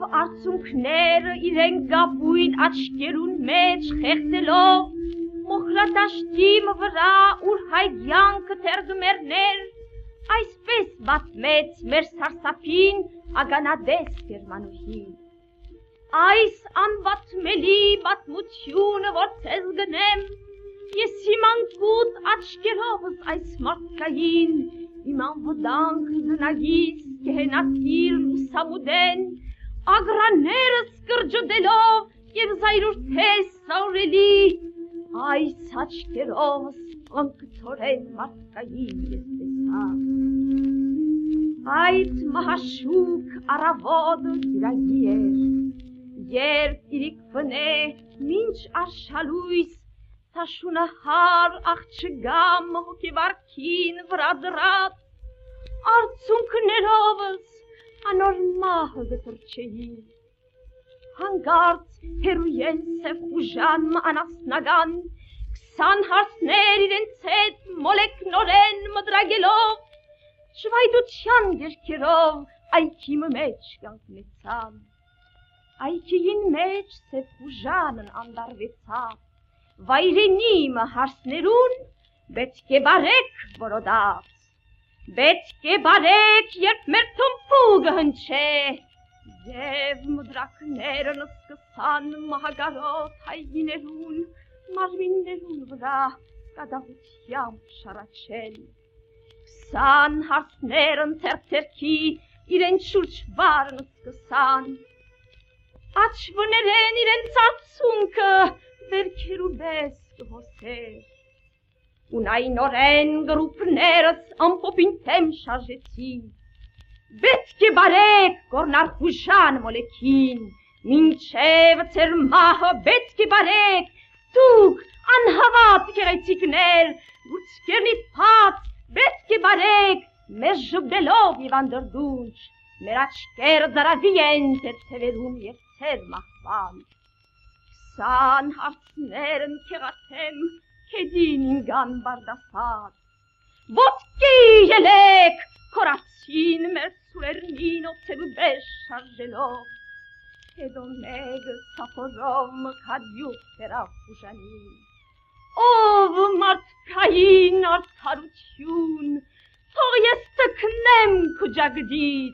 արցունքները իրեն գապույն աչքերուն մեջ խեղդելով, մոխրատաշտիմը վրա ուր հայգյանքը թերգմերներ, այսպես բացմեց մեր սարսափին ագանադես գերմանուհին։ Այս անբացմելի բացմությունը, որ ցեզ գնեմ, ես հիմանկուտ աչքերովս այս մարդկային, իմ անվտանգ դնագիս կհենացիր լուսամուդեն, ագրաներս կրջդելով և զայրուրթես սաուրելի, այս աչքերովս անկցորեն մարդկային ես տեսա։ Այդ մահաշուկ առավոտը իրագի էր, երբ իրիք վնե մինչ արշալույս Տաշունահար աղջգամ հոգեվարքին վրա դրած, արցունքներովս անոր մահը գտրչեի։ Հանգարց հերույեն սև խուժան անասնագան, 20 հարսներ իրենց հետ մոլեկնորեն մդրագելով, շվայդության երկերով այքիմ մեջ կանգնեցան։ Այքիին մեջ սև խուժանն անդարվեցավ, վայրենիմը հարսներուն պետք է բարեք որոդած, պետք է բարեք, երբ մեր թմպուգը հնչե, և մդրակներն սկսան մահագարոտ հայգիներուն, մարմիններուն վրա կադաղությամբ շարաչել։ 20 հարսներն թերթերքի իրենց շուրջ վարն սկսան, աչվներեն իրենց արցունքը վերքերուբես կհոսեր, ունայնորեն գրուպներս ամպոպին թեմ շարժեցի, պետք է բարեք գորնար խուժան մոլեկին, մինչև ծեր մահը պետք է բարեք, դուք անհավատ գեղեցիկներ, ուրցկերնից պած պետք է բարեք, մեզ ժբելով և անդրդունչ, մեր աչկերը դարավի են թեր թևերում և թեր մահվան։ 20 հարսներն կեղաթեմ կեդին ինգան բարդասար, ոտքի ելեք կորացին մեր սուրերնին օծելու բեշ շարժելով, հետո մեգը սապորով մկադյուք տերավ խուժանին, ով մարդկային արդարություն, թող ես տքնեմ կուջագդից,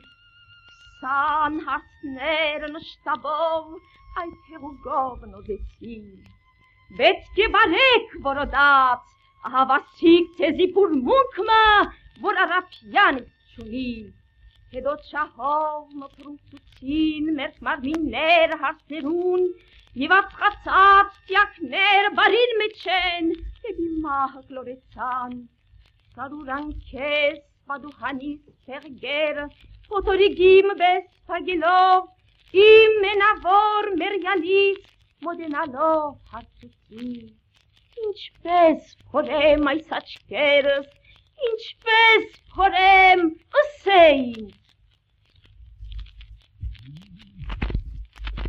20 հարսներն շտաբով այդ հեղուգով նոզեցին, պետք է բարեք որոդած, ահավասիկ թեզի պուրմունքմը, որ արապյանից չունի, հետո չահով մպրունքուցին մեր մարմիններ հարսներուն, և ածխացած տյակներ բարին մեջ են, և իմ մահը կլորեցան, սարուրան կեզ պադուհանիս պեղգերը, փոթորիգիմ բես պագելով, իմ մենավոր մերյալից մոդենալով հարցուցի, ինչպես փորեմ այս աչքերս, ինչպես փորեմ ըսեին,